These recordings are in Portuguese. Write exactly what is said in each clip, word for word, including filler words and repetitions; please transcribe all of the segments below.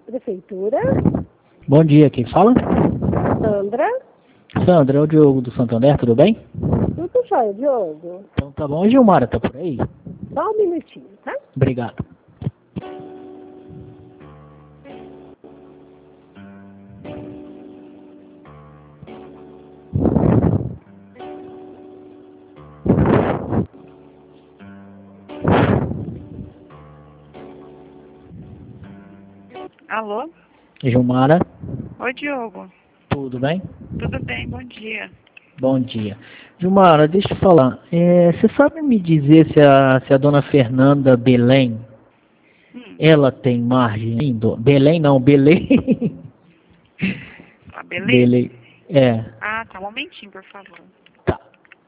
Prefeitura. Bom dia, quem fala? Sandra. Sandra, é o Diogo do Santander, tudo bem? Tudo jóia, Diogo. Então tá bom. A Gilmara tá por aí? Só um minutinho, tá? Obrigado. Alô? Gilmara, Oi, Diogo. tudo bem? Tudo bem? Bom dia. Bom dia. Gilmara, deixa eu falar. É, você sabe me dizer se a, se a dona Fernanda Belém, Hum, ela tem margem ainda? Belém não, Belém. tá, beleza? Belém. É. Ah, tá. Um momentinho, por favor. Tá.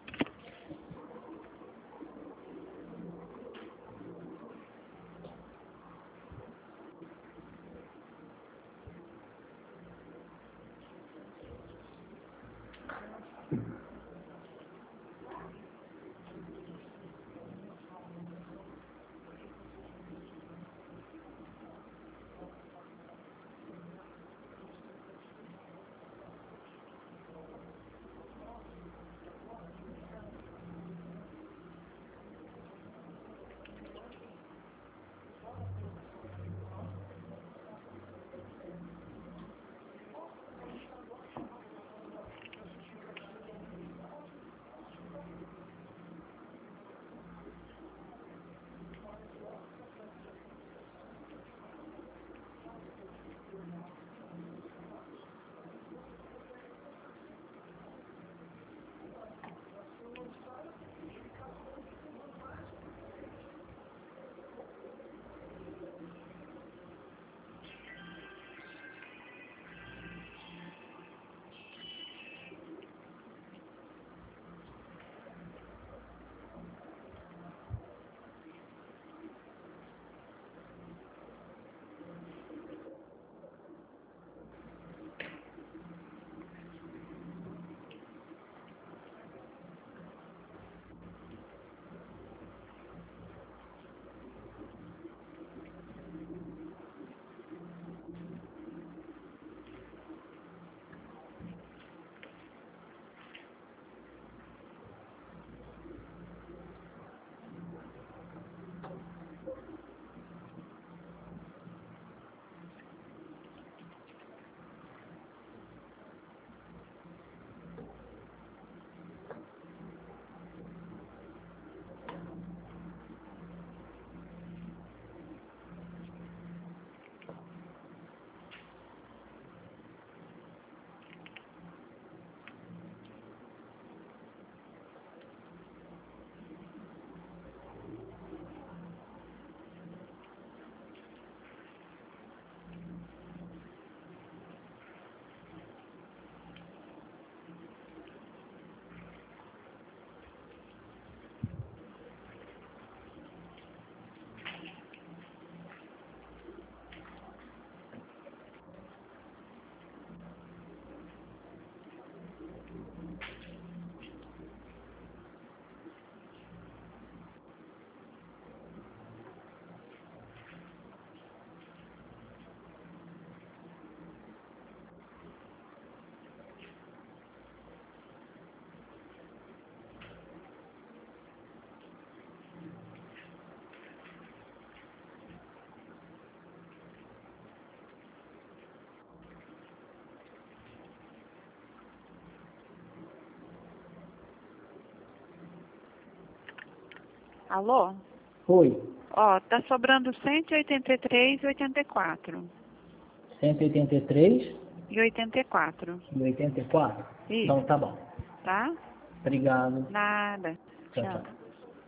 Alô? Oi. Ó, tá sobrando cento e oitenta e três e oitenta e quatro. cento e oitenta e três E oitenta e quatro. e oitenta e quatro? Isso. Então tá bom. Tá? Obrigado. Nada. Tchau, Tchau. tchau.